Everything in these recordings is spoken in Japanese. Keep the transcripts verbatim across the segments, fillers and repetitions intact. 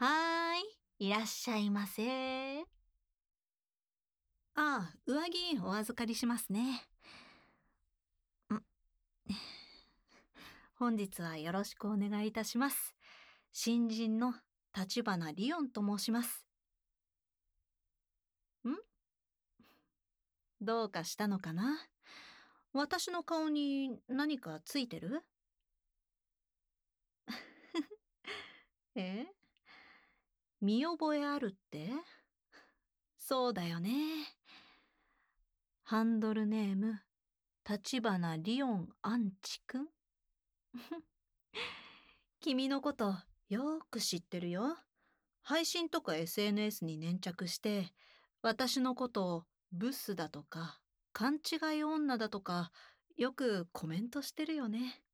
はーい、いらっしゃいませ。ああ、上着お預かりしますね。ん本日はよろしくお願いいたします。新人の立花リオンと申します。んどうかしたのかな？私の顔に何かついてる？え？見覚えあるって？そうだよね。ハンドルネーム、立花リオンアンチくん。君のことよーく知ってるよ。配信とか エスエヌエス に粘着して、私のことをブスだとか、勘違い女だとか、よくコメントしてるよね。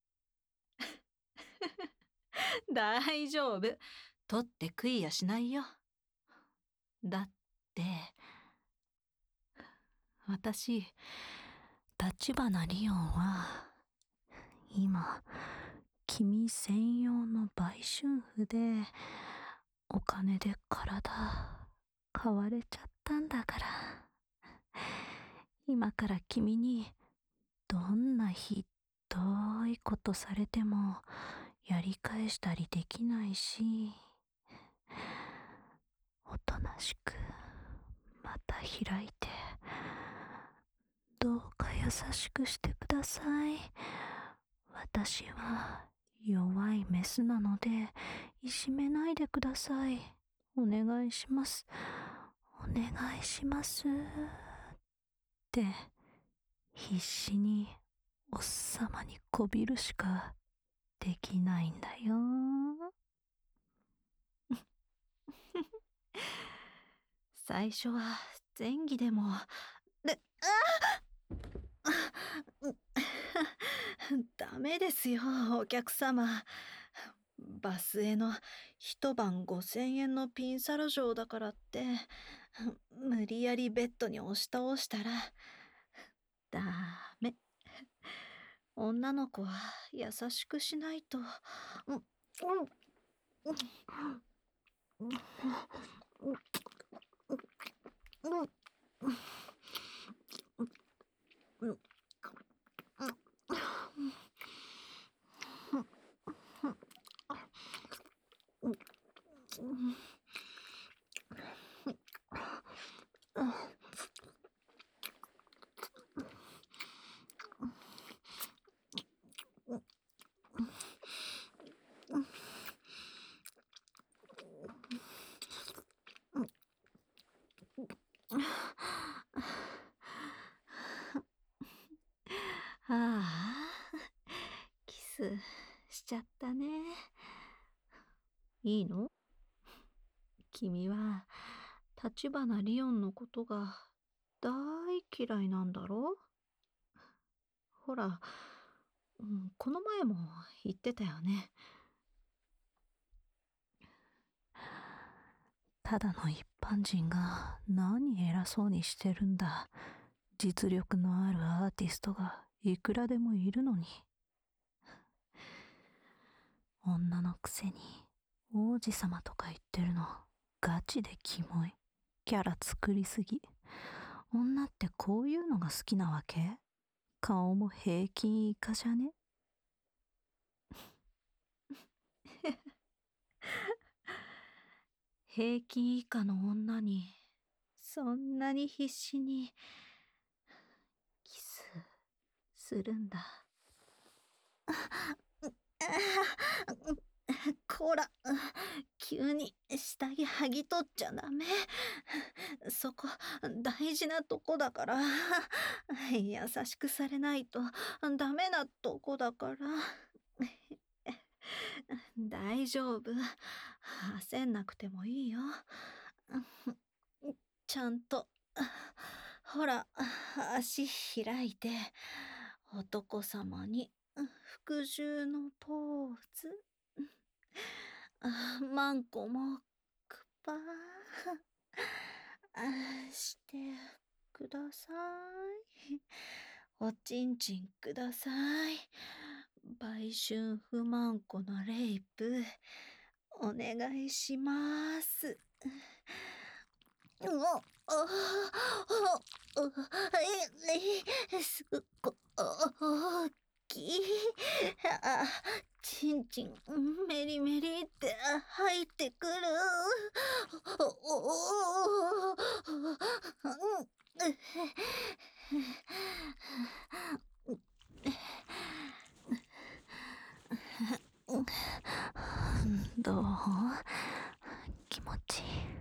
大丈夫。取って食いやしないよ。だって、私、立花リオンは、今、君専用の売春婦で、お金で体、買われちゃったんだから。今から君に、どんなひどいことされても、やり返したりできないし、おとなしく、また開いて、どうか優しくしてください。私は弱いメスなので、いじめないでください。お願いします。お願いします。って、必死におっさまにこびるしかできないんだよ。最初は前儀でも、で、ダメですよ、お客様。バスへの一晩ごせんえんのピンサロ嬢だからって、無理やりベッドに押し倒したら、ダメ。女の子は優しくしないと。うん、うん、ああ、キスしちゃったね。いいの？君は、立花リオンのことが大嫌いなんだろ？ほら、うん、この前も言ってたよね。ただの一般人が何偉そうにしてるんだ。実力のあるアーティストがいくらでもいるのに。女のくせに王子様とか言ってるのガチでキモい。キャラ作りすぎ。女ってこういうのが好きなわけ？顔も平均以下じゃね？平均以下の女にそんなに必死にキスするんだ。こら、急に下着剥ぎ取っちゃダメ。そこ、大事なとこだから。優しくされないとダメなとこだから。大丈夫。焦んなくてもいいよ。ちゃんと、ほら、足開いて、男様に服従のポーズ。マンコもくぱーしてください。おちんちんください。売春不マンコのレイプ、 お願いします。うお、ああ、あ、え、え、すっご、あ、大きい。あ、ちんちん、メリメリって入ってくる。おお、うん、どう？気持ちいい？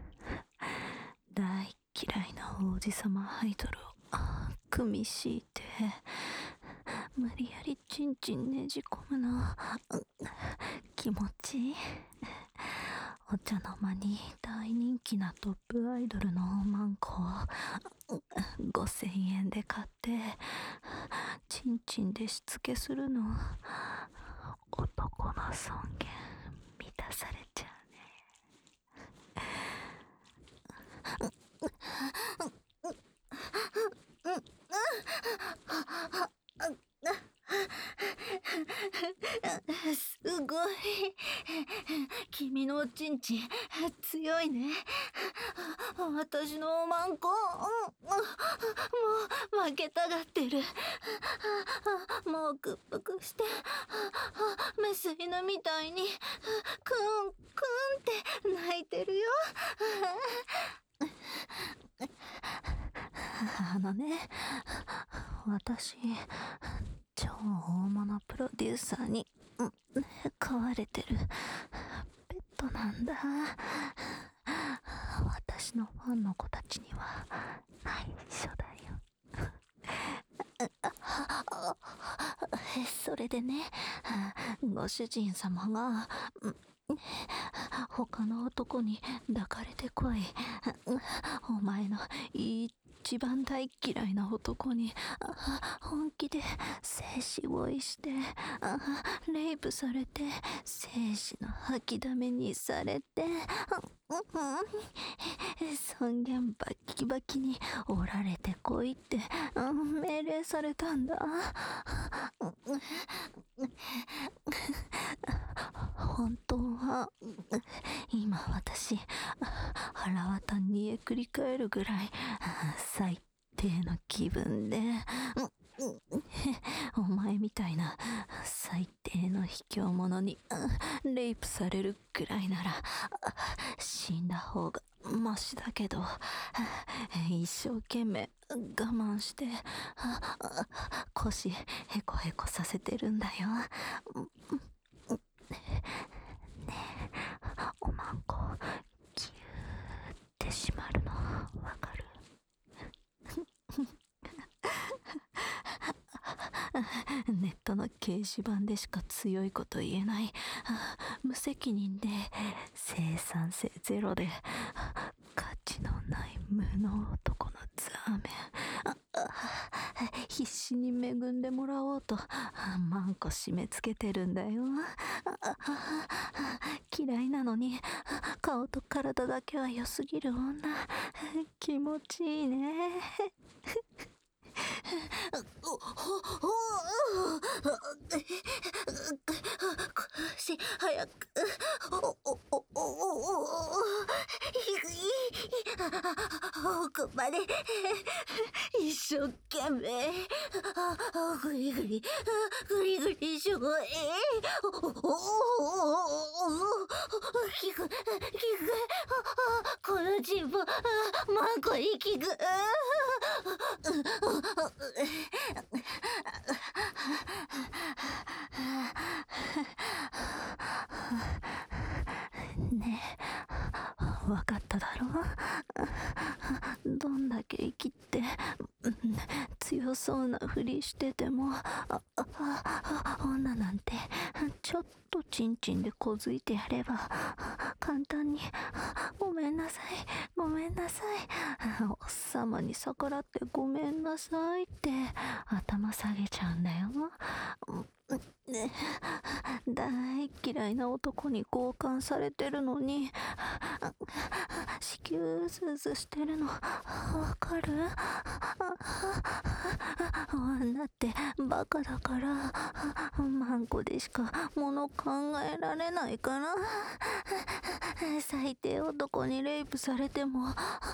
大嫌いな王子様アイドルを組み敷いて無理やりチンチンねじ込むの気持ちいい？お茶の間に大人気なトップアイドルのマンコをごせんえんで買ってチンチンでしつけするの。男の尊厳満たされちゃうね。すごい。君のおちんちん強いね。私のマンコ、もう負けたがってる。もう屈服してメス犬みたいにクンクンって泣いてるよ。あのね、私超大物プロデューサーに飼われてるペットなんだ。私のファンの子たちには内緒だよ。それでね、ご主人様が他の男に抱かれてこい、お前の一番大嫌いな男に本気で精子をいしてレイプされて精子の吐きだめにされて尊厳バッキバキに折られてこいって命令されたんだ。本当は今私腹渡煮えくり返るぐらい最低の気分で、お前みたいな最低の卑怯者にレイプされるぐらいなら死んだ方がマシだけど、一生懸命我慢して腰ヘコヘコさせてるんだよ。ねえ、おまんこキューってしまるのわかる？ネットの掲示板でしか強いこと言えない無責任で生産性ゼロで価値のない無能男のザーメン、必死に恵んでもらおうとマンコ締め付けてるんだよ。嫌いなのに顔と体だけは良すぎる女、気持ちいいね。し早くおおおおお奥まで一生懸命グリグリグリグリしょえおおお聞く聞くこのチンポマンコに聞く。ねえ、わかっただろ？どんだけ生きって強そうなふりしてても女なんてちょっとチンチンでこづいてやれば簡単にごめんなさいごめんなさいおっさまに逆らってごめんなさいって頭下げちゃうんだよ。ね、大嫌いな男に強姦されてるのに子宮スースーしてるのわかる？女ってバカだからマンコでしか物考えられないから、最低男にレイプされても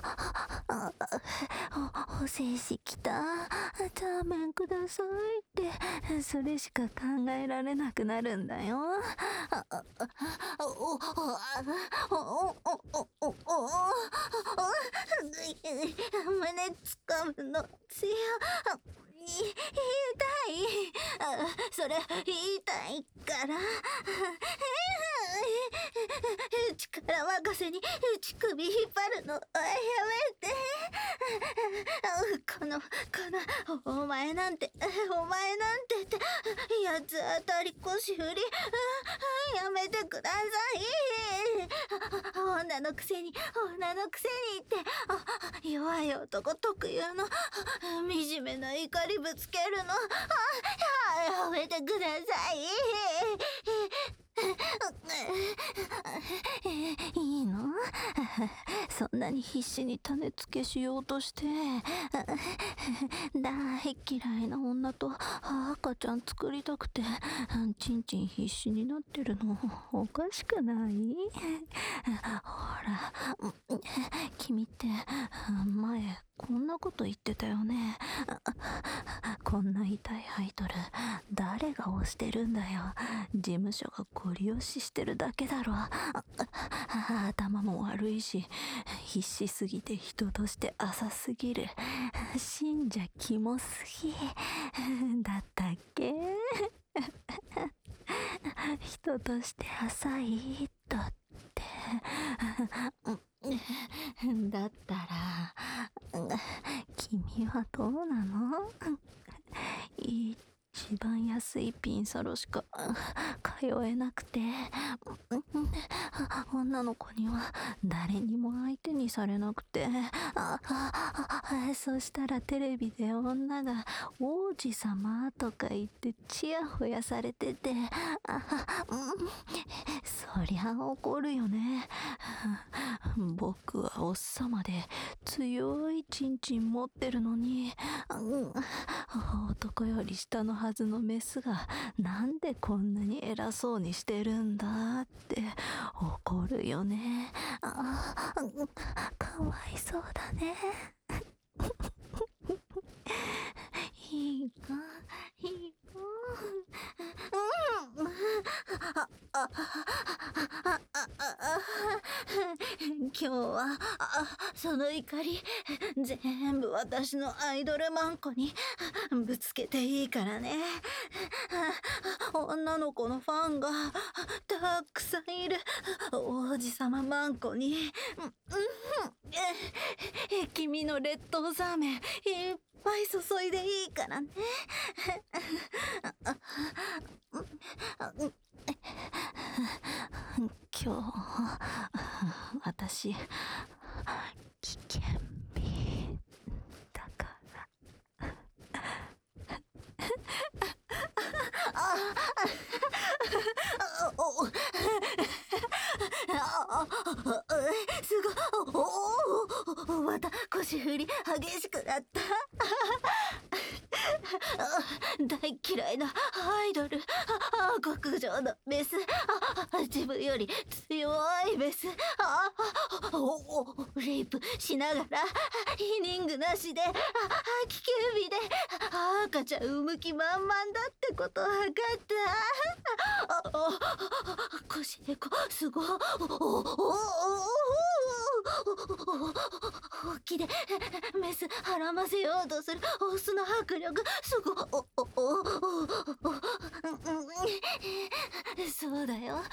お精子来た、ザーメンくださいってそれしか考えられなくなるんだよ。おおおおおおお胸つかむの強い、痛い、それ痛いから力任せに乳首引っ張るのやめて。このこのお前なんてお前なんてってやつ当たり腰振りやめてください。女のくせに女のくせにって弱い男特有の惨めな怒りぶつけるのやめてください。いいの？そんなに必死に種付けしようとして大嫌いな女と赤ちゃん作りたくてチンチン必死になってるのおかしくない？ほら君って前こんなこと言ってたよね。こんな痛いアイドル誰が推してるんだよ。事務所がゴリ押ししてるだけだろ。頭も悪いし必死すぎて人として浅すぎる。信者キモすぎだったっけ？人として浅いだってだったら君はどうなの？一番安いピンサロしか通えなくて女の子には誰にも相手にされなくて、ああそしたらテレビで女が王子様とか言ってチヤホヤされてて、あそりゃ怒るよね。僕はおっさまで強いチンチン持ってるのに、男より下のはずのメスがなんでこんなに偉そうにしてるんだって怒るよね。あかわいそうだね。いいかいいか、うん、ああああ今日はその怒り全部私のアイドルマンコにぶつけていいからね。女の子のファンがたくさんいる王子様マンコに、君の劣等ザーメンいっぱい注いでいいからね。今日私危険日だからおすごい、おおまた腰振り激しくなった大嫌いなアイドル、極上のメス、自分より強いメス、レイプしながらヒニングなしで利き指で赤ちゃん産む気満々だってことわかった。腰エコすごい、本気でメスはらませようとするオスの迫力すごい。そうだよ、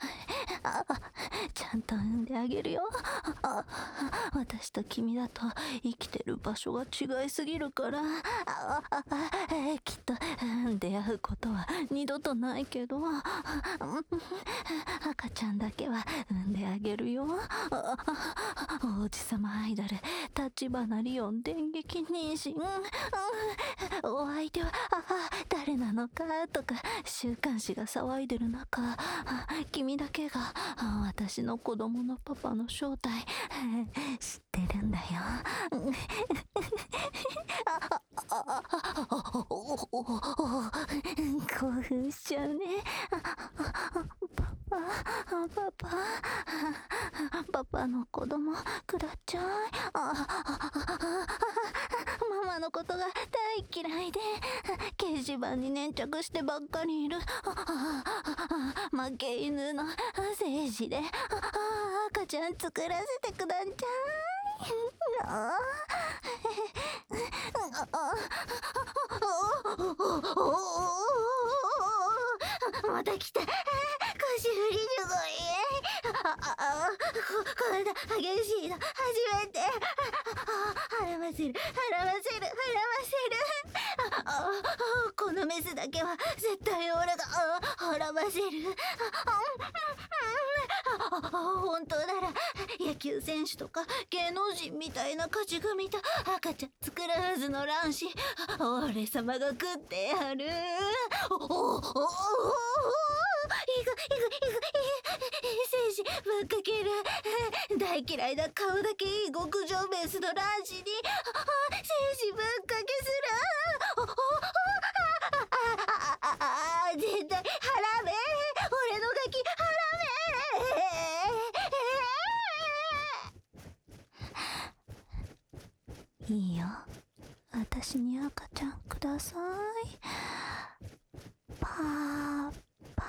ちゃんと産んであげるよ。私と君だと生きてる場所が違いすぎるからきっと出会うことは二度とないけど赤ちゃんだけは産んであげるよ。王子様アイドル立花リオン電撃妊娠、お相手は誰なのかとか週刊誌が騒いでる中、君だけが私の子供のパパの正体知ってるんだよ。興奮しちゃうね。パパパパパパの子供くだっちゃい。ママのことが大嫌いで掲示板に粘着してばっかりいる負け犬の精子で赤ちゃん作らせてくだっちゃい。また来た。腰振りすごい。あああここんな激しいの初めて。払わせる払わせる払わせる。ああこのメスだけは絶対俺が払わせる。本当なら野球選手とか芸能人みたいな勝ち組と赤ちゃん作らずの卵子俺様が食ってやる。おおおおおいくいくいく精子ぶっかける。大嫌いな顔だけいい極上メスの卵子に精子ぶっかけする。絶対ハラメ俺のガキハラメ。いいよ、私に赤ちゃんください。パーパ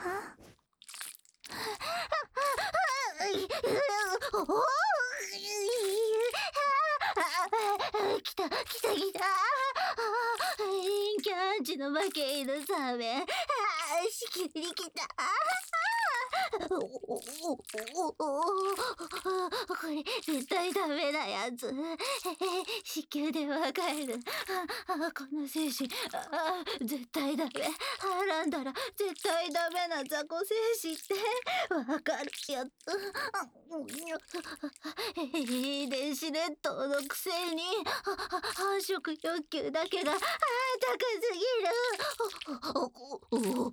来た来た来た。キャンチの負け犬サーメンしきり来た。おおおおこれ絶対ダメなやつ。子宮でわかる。この精子絶対ダメ。はんだら絶対ダメな雑魚精子ってわかるやつ。遺伝子列島のくせに繁殖欲求だけが高すぎる。おおおお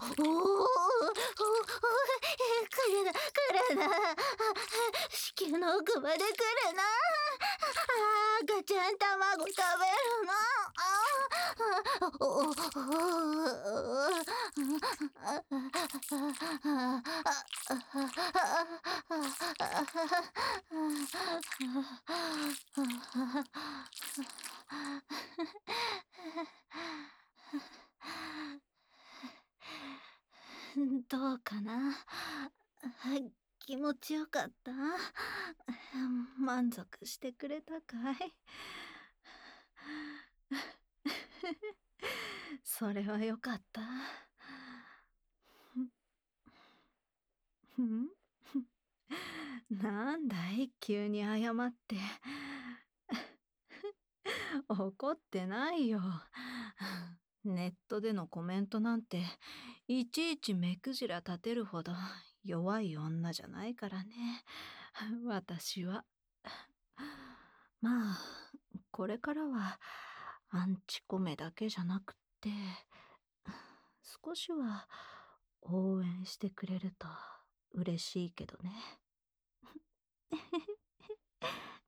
来るな来るな。子宮の奥まで来るな。赤ちゃん卵食べるな。どうかな。気持ちよかった？満足してくれたかい？それはよかった。んなんだい急に謝って。怒ってないよ。ネットでのコメントなんていちいち目くじら立てるほど弱い女じゃないからね。私は。まあこれからはアンチコメだけじゃなくって少しは応援してくれると嬉しいけどね。